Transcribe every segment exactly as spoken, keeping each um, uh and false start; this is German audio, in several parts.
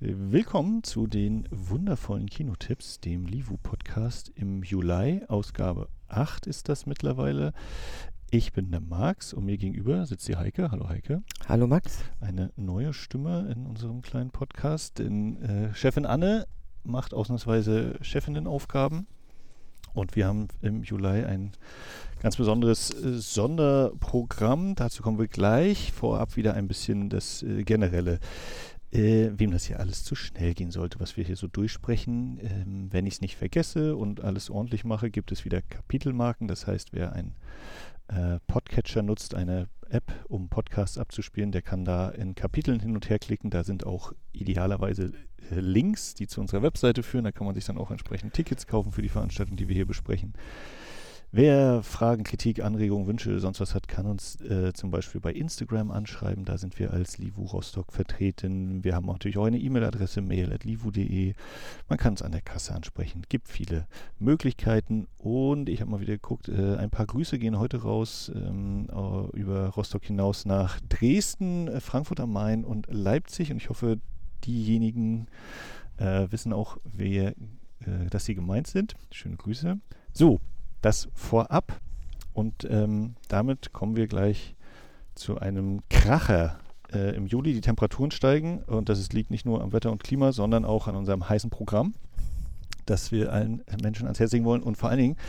Willkommen zu den wundervollen Kinotipps, dem Livu-Podcast im Juli. Ausgabe acht ist das mittlerweile. Ich bin der Max und mir gegenüber sitzt die Heike. Hallo Heike. Hallo Max. Eine neue Stimme in unserem kleinen Podcast, denn äh, Chefin Anne macht ausnahmsweise Chefinnenaufgaben. Und wir haben im Juli ein ganz besonderes äh, Sonderprogramm. Dazu kommen wir gleich. Vorab wieder ein bisschen das äh, Generelle. Äh, wem das hier alles zu schnell gehen sollte, was wir hier so durchsprechen. Ähm, wenn ich es nicht vergesse und alles ordentlich mache, gibt es wieder Kapitelmarken. Das heißt, wer ein äh, Podcatcher nutzt, eine App, um Podcasts abzuspielen, der kann da in Kapiteln hin und her klicken. Da sind auch idealerweise äh, Links, die zu unserer Webseite führen. Da kann man sich dann auch entsprechend Tickets kaufen für die Veranstaltung, die wir hier besprechen. Wer Fragen, Kritik, Anregungen, Wünsche, sonst was hat, kann uns äh, zum Beispiel bei Instagram anschreiben. Da sind wir als Livu Rostock vertreten. Wir haben auch natürlich auch eine E-Mail-Adresse, mail at livu punkt de. Man kann uns an der Kasse ansprechen. Gibt viele Möglichkeiten. Und ich habe mal wieder geguckt, äh, ein paar Grüße gehen heute raus ähm, über Rostock hinaus nach Dresden, äh, Frankfurt am Main und Leipzig. Und ich hoffe, diejenigen äh, wissen auch, wer, äh, dass sie gemeint sind. Schöne Grüße. So. Das vorab und ähm, damit kommen wir gleich zu einem Kracher äh, im Juli. Die Temperaturen steigen und das ist, liegt nicht nur am Wetter und Klima, sondern auch an unserem heißen Programm, das wir allen Menschen ans Herz legen wollen. Und vor allen Dingen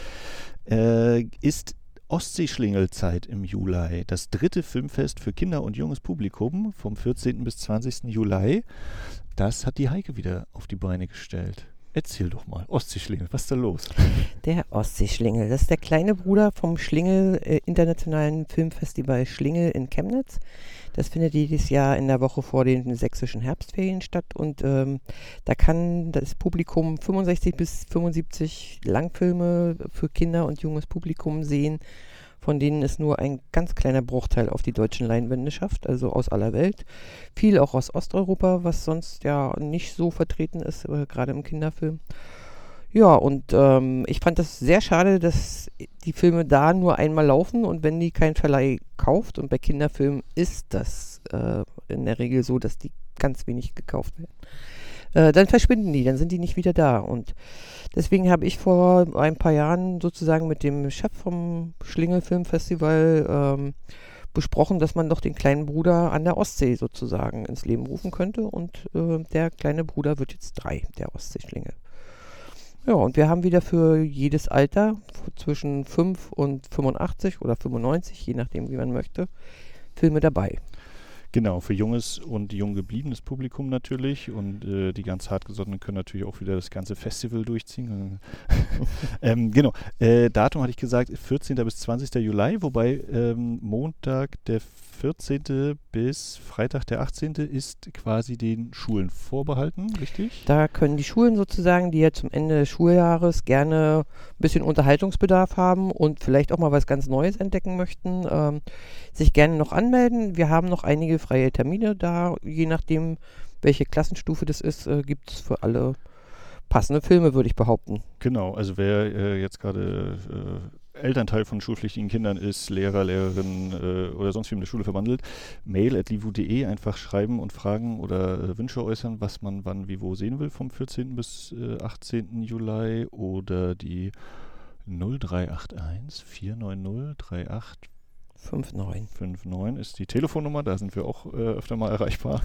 äh, ist Ostseeschlingelzeit im Juli, das dritte Filmfest für Kinder und junges Publikum vom vierzehnten bis zwanzigsten Juli. Das hat die Heike wieder auf die Beine gestellt. Erzähl doch mal, Ostseeschlingel, was ist da los? Der Ostseeschlingel, das ist der kleine Bruder vom Schlingel äh, Internationalen Filmfestival Schlingel in Chemnitz. Das findet jedes Jahr in der Woche vor den sächsischen Herbstferien statt und ähm, da kann das Publikum fünfundsechzig bis fünfundsiebzig Langfilme für Kinder und junges Publikum sehen, von denen es nur ein ganz kleiner Bruchteil auf die deutschen Leinwände schafft, also aus aller Welt. Viel auch aus Osteuropa, was sonst ja nicht so vertreten ist, äh, gerade im Kinderfilm. Ja, und ähm, ich fand das sehr schade, dass die Filme da nur einmal laufen und wenn die kein Verleih kauft, und bei Kinderfilmen ist das äh, in der Regel so, dass die ganz wenig gekauft werden, äh, dann verschwinden die, dann sind die nicht wieder da. Und deswegen habe ich vor ein paar Jahren sozusagen mit dem Chef vom Schlingel Filmfestival ähm, besprochen, dass man doch den kleinen Bruder an der Ostsee sozusagen ins Leben rufen könnte. Und äh, der kleine Bruder wird jetzt drei, der Ostseeschlingel. Ja, und wir haben wieder für jedes Alter zwischen fünf und fünfundachtzig oder fünfundneunzig, je nachdem wie man möchte, Filme dabei. Genau, für junges und jung gebliebenes Publikum natürlich und äh, die ganz hartgesottenen können natürlich auch wieder das ganze Festival durchziehen. ähm, genau, äh, Datum hatte ich gesagt, vierzehnten bis zwanzigsten Juli, wobei ähm, Montag der vierzehnten bis Freitag der achtzehnten ist quasi den Schulen vorbehalten, richtig? Da können die Schulen sozusagen, die ja zum Ende des Schuljahres gerne ein bisschen Unterhaltungsbedarf haben und vielleicht auch mal was ganz Neues entdecken möchten, ähm, sich gerne noch anmelden. Wir haben noch einige freie Termine da, je nachdem, welche Klassenstufe das ist, äh, gibt es für alle passende Filme, würde ich behaupten. Genau, also wer äh, jetzt gerade äh, Elternteil von schulpflichtigen Kindern ist, Lehrer, Lehrerin äh, oder sonst wie in der Schule verwandelt, mail at livu punkt de einfach schreiben und fragen oder äh, Wünsche äußern, was man wann wie wo sehen will vom vierzehnten bis äh, achtzehnten Juli oder die null drei acht eins vier neun null drei acht fünf neun. fünf neun ist die Telefonnummer, da sind wir auch äh, öfter mal erreichbar.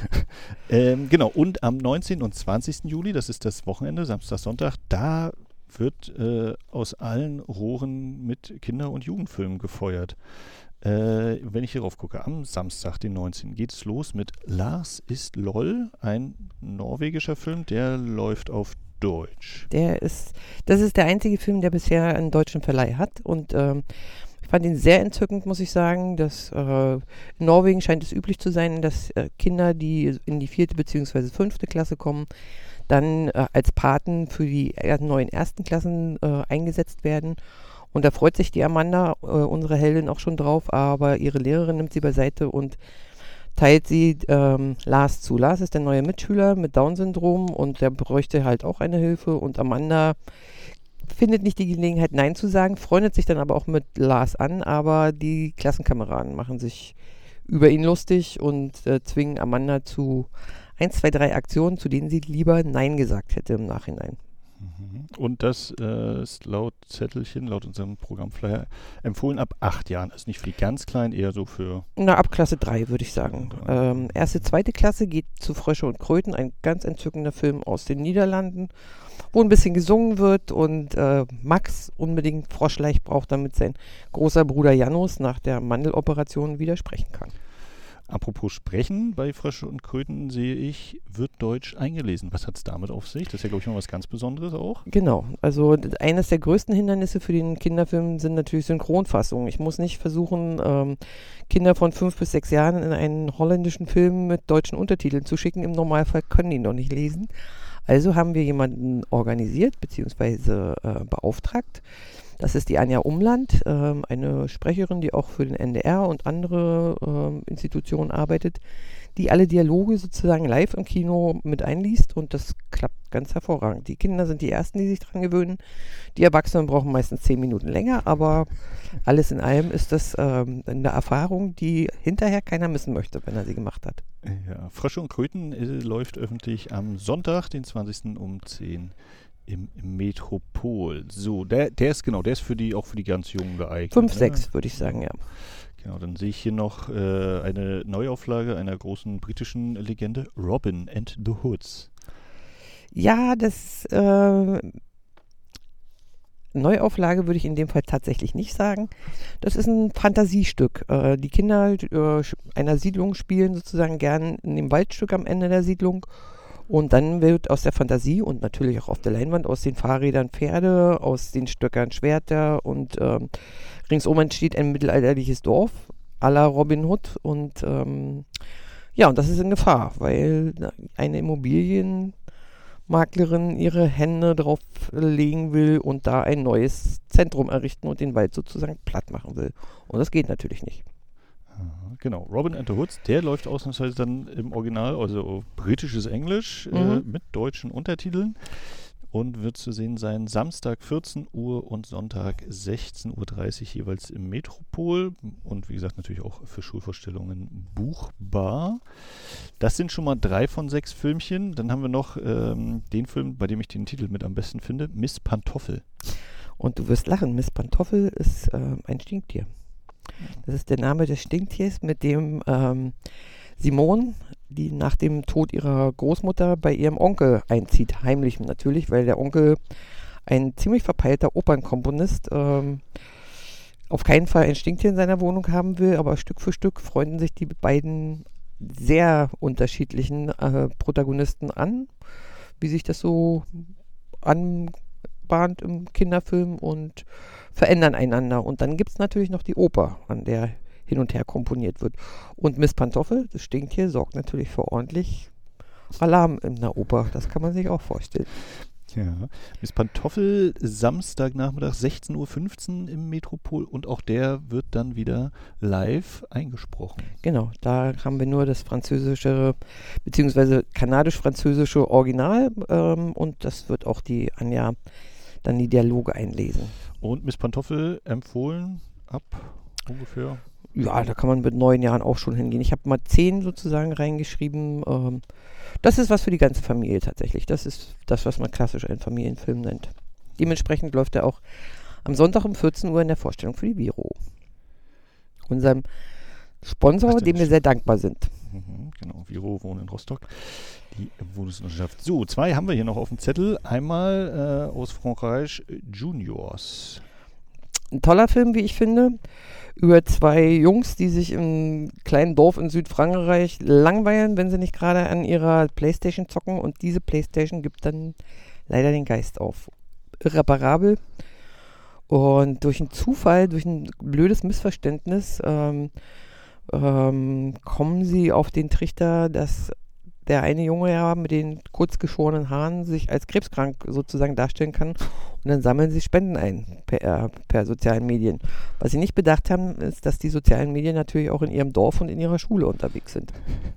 ähm, genau, und am neunzehnten und zwanzigsten Juli, das ist das Wochenende, Samstag, Sonntag, da wird äh, aus allen Rohren mit Kinder- und Jugendfilmen gefeuert. Äh, wenn ich hier rauf gucke, am Samstag, den neunzehnten geht es los mit Lars ist LOL, ein norwegischer Film, der läuft auf Deutsch. Der ist, das ist der einzige Film, der bisher einen deutschen Verleih hat und ähm, ich fand ihn sehr entzückend, muss ich sagen. Dass, äh, in Norwegen scheint es üblich zu sein, dass äh, Kinder, die in die vierte bzw. fünfte Klasse kommen, dann äh, als Paten für die äh, neuen ersten Klassen äh, eingesetzt werden. Und da freut sich die Amanda, äh, unsere Heldin, auch schon drauf, aber ihre Lehrerin nimmt sie beiseite und teilt sie ähm, Lars zu. Lars ist der neue Mitschüler mit Down-Syndrom und der bräuchte halt auch eine Hilfe und Amanda findet nicht die Gelegenheit, Nein zu sagen, freundet sich dann aber auch mit Lars an, aber die Klassenkameraden machen sich über ihn lustig und äh, zwingen Amanda zu eins, zwei, drei Aktionen, zu denen sie lieber Nein gesagt hätte im Nachhinein. Und das äh, ist laut Zettelchen, laut unserem Programmflyer empfohlen ab acht Jahren. Ist nicht für die ganz Kleinen, eher so für... Na, ab Klasse drei würde ich sagen. Ähm, erste, zweite Klasse geht zu Frösche und Kröten, ein ganz entzückender Film aus den Niederlanden, wo ein bisschen gesungen wird und äh, Max unbedingt Froschleich braucht, damit sein großer Bruder Janus nach der Mandeloperation wieder sprechen kann. Apropos Sprechen, bei Frösche und Kröten sehe ich, wird Deutsch eingelesen. Was hat es damit auf sich? Das ist ja, glaube ich, mal was ganz Besonderes auch. Genau, also eines der größten Hindernisse für den Kinderfilm sind natürlich Synchronfassungen. Ich muss nicht versuchen, ähm, Kinder von fünf bis sechs Jahren in einen holländischen Film mit deutschen Untertiteln zu schicken. Im Normalfall können die noch nicht lesen. Also haben wir jemanden organisiert bzw. Äh, beauftragt. Das ist die Anja Umland, ähm, eine Sprecherin, die auch für den N D R und andere ähm, Institutionen arbeitet, die alle Dialoge sozusagen live im Kino mit einliest und das klappt ganz hervorragend. Die Kinder sind die Ersten, die sich dran gewöhnen. Die Erwachsenen brauchen meistens zehn Minuten länger, aber alles in allem ist das ähm, eine Erfahrung, die hinterher keiner missen möchte, wenn er sie gemacht hat. Ja, Frösche und Kröten äh, läuft öffentlich am Sonntag, den zwanzigsten um zehn im Metropol. So, der, der ist genau, der ist für die auch für die ganz Jungen geeignet. Fünf, ne? sechs würde ich sagen, ja. Genau, dann sehe ich hier noch äh, eine Neuauflage einer großen britischen Legende, Robin and the Hoods. Ja, das äh, Neuauflage würde ich in dem Fall tatsächlich nicht sagen. Das ist ein Fantasiestück. Äh, die Kinder äh, einer Siedlung spielen sozusagen gern in dem Waldstück am Ende der Siedlung. Und dann wird aus der Fantasie und natürlich auch auf der Leinwand aus den Fahrrädern Pferde, aus den Stöckern Schwerter und ähm, ringsum entsteht ein mittelalterliches Dorf à la Robin Hood. Und ähm, ja, und das ist in Gefahr, weil eine Immobilienmaklerin ihre Hände drauf legen will und da ein neues Zentrum errichten und den Wald sozusagen platt machen will. Und das geht natürlich nicht. Genau, Robin and the Hoods, der läuft ausnahmsweise dann im Original, also britisches Englisch Mhm. äh, mit deutschen Untertiteln und wird zu sehen sein Samstag vierzehn Uhr und Sonntag sechzehn Uhr dreißig jeweils im Metropol und wie gesagt natürlich auch für Schulvorstellungen buchbar. Das sind schon mal drei von sechs Filmchen. Dann haben wir noch ähm, den Film, bei dem ich den Titel mit am besten finde, Miss Pantoffel. Und du wirst lachen, Miss Pantoffel ist äh, ein Stinktier. Das ist der Name des Stinktiers, mit dem ähm, Simone, die nach dem Tod ihrer Großmutter bei ihrem Onkel einzieht. Heimlich natürlich, weil der Onkel ein ziemlich verpeilter Opernkomponist ähm, auf keinen Fall ein Stinktier in seiner Wohnung haben will, aber Stück für Stück freunden sich die beiden sehr unterschiedlichen äh, Protagonisten an, wie sich das so anbahnt im Kinderfilm und verändern einander. Und dann gibt es natürlich noch die Oper, an der hin und her komponiert wird. Und Miss Pantoffel, das Stinktier, sorgt natürlich für ordentlich Alarm in der Oper. Das kann man sich auch vorstellen. Ja, Miss Pantoffel, Samstagnachmittag sechzehn Uhr fünfzehn im Metropol und auch der wird dann wieder live eingesprochen. Genau, da haben wir nur das französische bzw. kanadisch-französische Original ähm, und das wird auch die Anja dann die Dialoge einlesen. Und Miss Pantoffel empfohlen ab ungefähr? Ja, da kann man mit neun Jahren auch schon hingehen. Ich habe mal zehn sozusagen reingeschrieben. Ähm, das ist was für die ganze Familie tatsächlich. Das ist das, was man klassisch einen Familienfilm nennt. Dementsprechend läuft er auch am Sonntag um vierzehn Uhr in der Vorstellung für die Viro. Unserem Sponsor, Ach, dem wir sehr dankbar sind. Mhm, genau, Viro wohnt in Rostock. Die Wohnungswirtschaft. So, zwei haben wir hier noch auf dem Zettel. Einmal äh, aus Frankreich, Juniors. Ein toller Film, wie ich finde, über zwei Jungs, die sich im kleinen Dorf in Südfrankreich langweilen, wenn sie nicht gerade an ihrer Playstation zocken. Und diese Playstation gibt dann leider den Geist auf. Irreparabel. Und durch einen Zufall, durch ein blödes Missverständnis ähm, ähm, kommen sie auf den Trichter, dass der eine Junge ja mit den kurz geschorenen Haaren sich als krebskrank sozusagen darstellen kann. Und dann sammeln sie Spenden ein per, per sozialen Medien. Was sie nicht bedacht haben, ist, dass die sozialen Medien natürlich auch in ihrem Dorf und in ihrer Schule unterwegs sind.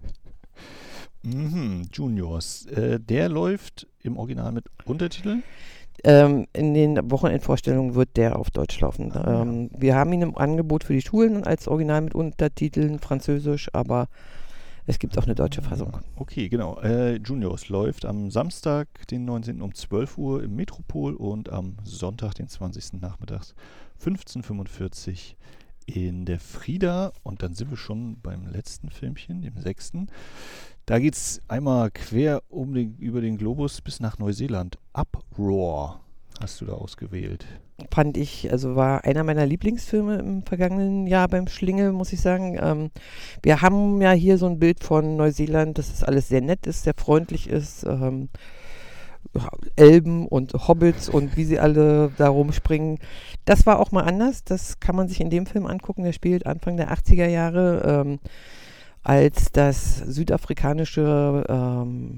Mhm, Juniors. Äh, der läuft im Original mit Untertiteln? Ähm, in den Wochenendvorstellungen wird der auf Deutsch laufen. Ah, ähm, wir haben ihn im Angebot für die Schulen als Original mit Untertiteln Französisch, aber Es gibt auch eine deutsche Fassung. Okay, genau. Äh, Juniors läuft am Samstag, den neunzehnten um zwölf Uhr im Metropol und am Sonntag, den zwanzigsten nachmittags fünfzehn Uhr fünfundvierzig in der Frida. Und dann sind wir schon beim letzten Filmchen, dem sechsten. Da geht es einmal quer um den, über den Globus bis nach Neuseeland. Uproar hast du da ausgewählt. Fand ich, also war einer meiner Lieblingsfilme im vergangenen Jahr beim Schlingel, muss ich sagen. Ähm, wir haben ja hier so ein Bild von Neuseeland, dass es alles sehr nett ist, sehr freundlich ist. Ähm, Elben und Hobbits und wie sie alle da rumspringen. Das war auch mal anders. Das kann man sich in dem Film angucken. Der spielt Anfang der achtziger Jahre, ähm, als das südafrikanische ähm,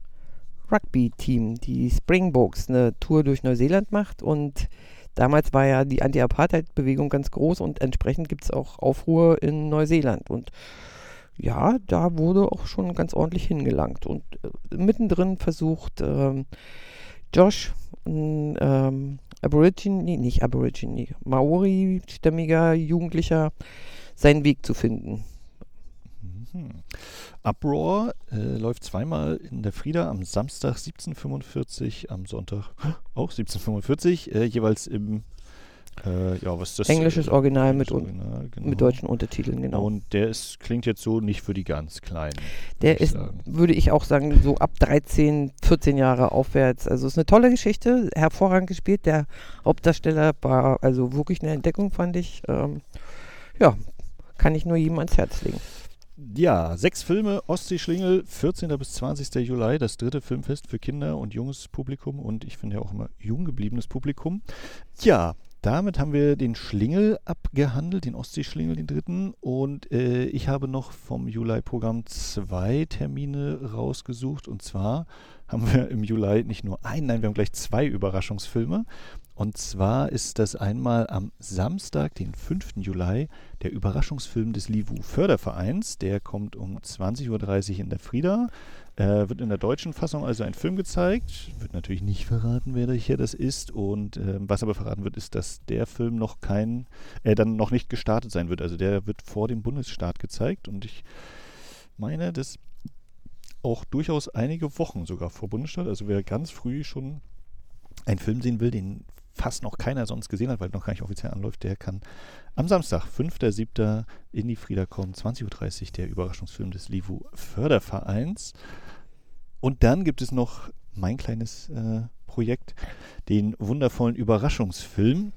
Rugby-Team, die Springboks, eine Tour durch Neuseeland macht. Und damals war ja die Anti-Apartheid-Bewegung ganz groß und entsprechend gibt es auch Aufruhr in Neuseeland. Und ja, da wurde auch schon ganz ordentlich hingelangt. Und äh, mittendrin versucht ähm, Josh, ein ähm, Aborigine, nicht Aborigine, Maori-stämmiger Jugendlicher, seinen Weg zu finden. Mhm. Uproar äh, läuft zweimal in der Frida, am Samstag siebzehn Uhr fünfundvierzig, am Sonntag auch siebzehn Uhr fünfundvierzig, äh, jeweils im Äh, ja, was ist das? Englisches Original, Englisches mit, Original, genau. mit deutschen Untertiteln, genau. Und der ist, klingt jetzt so nicht für die ganz Kleinen. Der ist, sagen. würde ich auch sagen, so ab dreizehn, vierzehn Jahre aufwärts. Also es ist eine tolle Geschichte, hervorragend gespielt. Der Hauptdarsteller war also wirklich eine Entdeckung, fand ich. Ähm, ja, kann ich nur jedem ans Herz legen. Ja, sechs Filme, Ostsee-Schlingel, vierzehnten bis zwanzigsten Juli, das dritte Filmfest für Kinder und junges Publikum und ich finde ja auch immer jung gebliebenes Publikum. Ja, damit haben wir den Schlingel abgehandelt, den Ostsee-Schlingel, den dritten. Und äh, ich habe noch vom Juli-Programm zwei Termine rausgesucht. Und zwar haben wir im Juli nicht nur einen, nein, wir haben gleich zwei Überraschungsfilme. Und zwar ist das einmal am Samstag, den fünften Juli, der Überraschungsfilm des Livu-Fördervereins. Der kommt um zwanzig Uhr dreißig in der Frida. Äh, wird in der deutschen Fassung also ein Film gezeigt. Wird natürlich nicht verraten, wer hier das ist. Und äh, was aber verraten wird, ist, dass der Film noch kein, äh, dann noch nicht gestartet sein wird. Also der wird vor dem Bundesstart gezeigt. Und ich meine, das auch durchaus einige Wochen sogar vor Bundesstart. Also wer ganz früh schon einen Film sehen will, den fast noch keiner sonst gesehen hat, weil noch gar nicht offiziell anläuft, der kann am Samstag, fünften siebten in die Frida kommen, zwanzig Uhr dreißig, der Überraschungsfilm des Livu-Fördervereins. Und dann gibt es noch mein kleines äh, Projekt, den wundervollen Überraschungsfilm,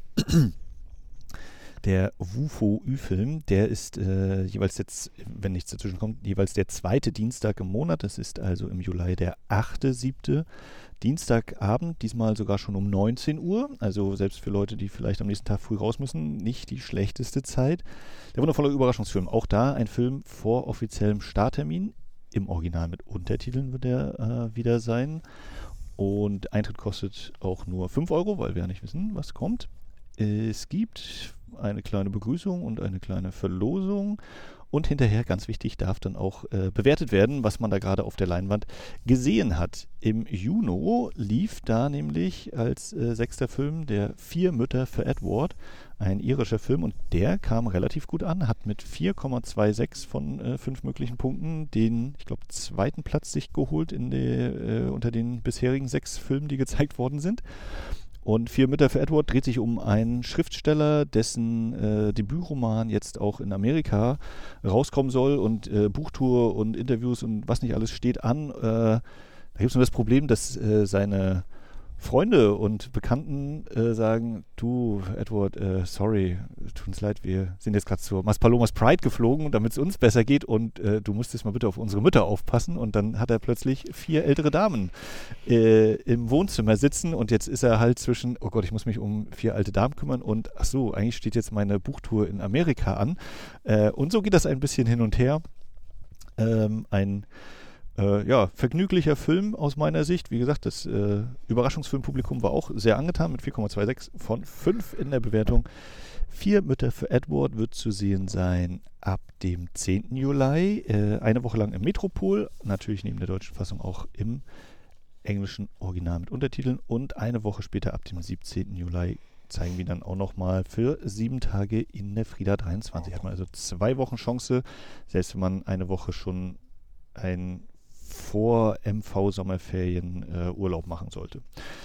der W U F O-Ü-Film. Der ist äh, jeweils jetzt, wenn nichts dazwischen kommt, jeweils der zweite Dienstag im Monat. Das ist also im Juli der achte siebte Dienstagabend, diesmal sogar schon um neunzehn Uhr. Also selbst für Leute, die vielleicht am nächsten Tag früh raus müssen, nicht die schlechteste Zeit. Der wundervolle Überraschungsfilm. Auch da ein Film vor offiziellem Starttermin. Im Original mit Untertiteln wird er äh, wieder sein. Und Eintritt kostet auch nur fünf Euro, weil wir ja nicht wissen, was kommt. Es gibt eine kleine Begrüßung und eine kleine Verlosung. Und hinterher, ganz wichtig, darf dann auch äh, bewertet werden, was man da gerade auf der Leinwand gesehen hat. Im Juni lief da nämlich als äh, sechster Film der Vier Mütter für Edward, ein irischer Film. Und der kam relativ gut an, hat mit vier Komma sechsundzwanzig von äh, fünf möglichen Punkten den, ich glaube, zweiten Platz sich geholt in der, äh, unter den bisherigen sechs Filmen, die gezeigt worden sind. Und Vier Mütter für Edward dreht sich um einen Schriftsteller, dessen äh, Debütroman jetzt auch in Amerika rauskommen soll und äh, Buchtour und Interviews und was nicht alles steht an. Äh, da gibt es nur das Problem, dass äh, seine Freunde und Bekannten äh, sagen, du Edward, äh, sorry, tut uns leid, wir sind jetzt gerade zur Maspalomas Pride geflogen, damit es uns besser geht und äh, du musstest mal bitte auf unsere Mütter aufpassen. Und dann hat er plötzlich vier ältere Damen äh, im Wohnzimmer sitzen und jetzt ist er halt zwischen, oh Gott, ich muss mich um vier alte Damen kümmern und ach so, eigentlich steht jetzt meine Buchtour in Amerika an. Äh, und so geht das ein bisschen hin und her. Ähm, ein Äh, ja, vergnüglicher Film aus meiner Sicht. Wie gesagt, das äh, Überraschungsfilmpublikum war auch sehr angetan mit vier Komma sechsundzwanzig von fünf in der Bewertung. Vier Mütter für Edward wird zu sehen sein ab dem zehnten Juli. Äh, eine Woche lang im Metropol, natürlich neben der deutschen Fassung auch im englischen Original mit Untertiteln. Und eine Woche später ab dem siebzehnten Juli zeigen wir dann auch nochmal für sieben Tage in der Frida dreiundzwanzig. Hat man also zwei Wochen Chance, selbst wenn man eine Woche schon ein vor-M V-Sommerferien äh, Urlaub machen sollte.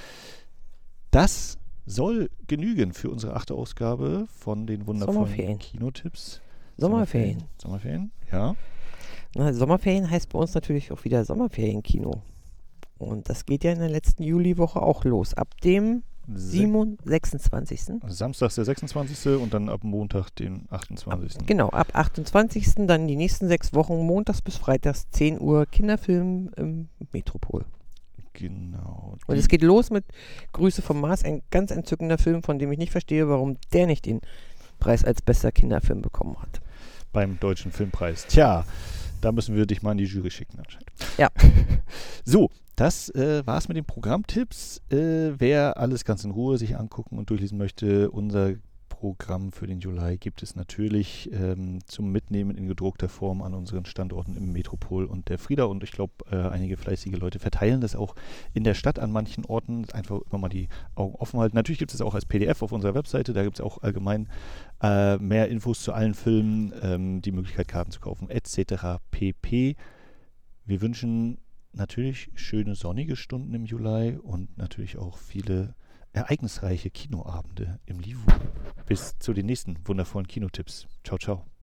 Das soll genügen für unsere achte Ausgabe von den wundervollen Kinotipps. Sommerferien. Sommerferien, ja. Na, Sommerferien heißt bei uns natürlich auch wieder Sommerferienkino. Und das geht ja in der letzten Juliwoche auch los. Ab dem sechsundzwanzigsten Samstag der sechsundzwanzigste und dann ab Montag den achtundzwanzigsten Ab, genau, ab achtundzwanzigsten Dann die nächsten sechs Wochen, montags bis freitags, zehn Uhr, Kinderfilm im Metropol. Genau. Und es geht los mit Grüße vom Mars, ein ganz entzückender Film, von dem ich nicht verstehe, warum der nicht den Preis als bester Kinderfilm bekommen hat. Beim Deutschen Filmpreis. Tja, da müssen wir dich mal in die Jury schicken anscheinend. Ja. So, das äh, war's mit den Programmtipps. Äh, wer alles ganz in Ruhe sich angucken und durchlesen möchte, unser Programm für den Juli gibt es natürlich ähm, zum Mitnehmen in gedruckter Form an unseren Standorten im Metropol und der Frida. Und ich glaube, äh, einige fleißige Leute verteilen das auch in der Stadt an manchen Orten. Einfach immer mal die Augen offen halten. Natürlich gibt es auch als P D F auf unserer Webseite. Da gibt es auch allgemein äh, mehr Infos zu allen Filmen, ähm, die Möglichkeit, Karten zu kaufen, et cetera pp. Wir wünschen natürlich schöne sonnige Stunden im Juli und natürlich auch viele ereignisreiche Kinoabende im Livu. Bis zu den nächsten wundervollen Kinotipps. Ciao, ciao.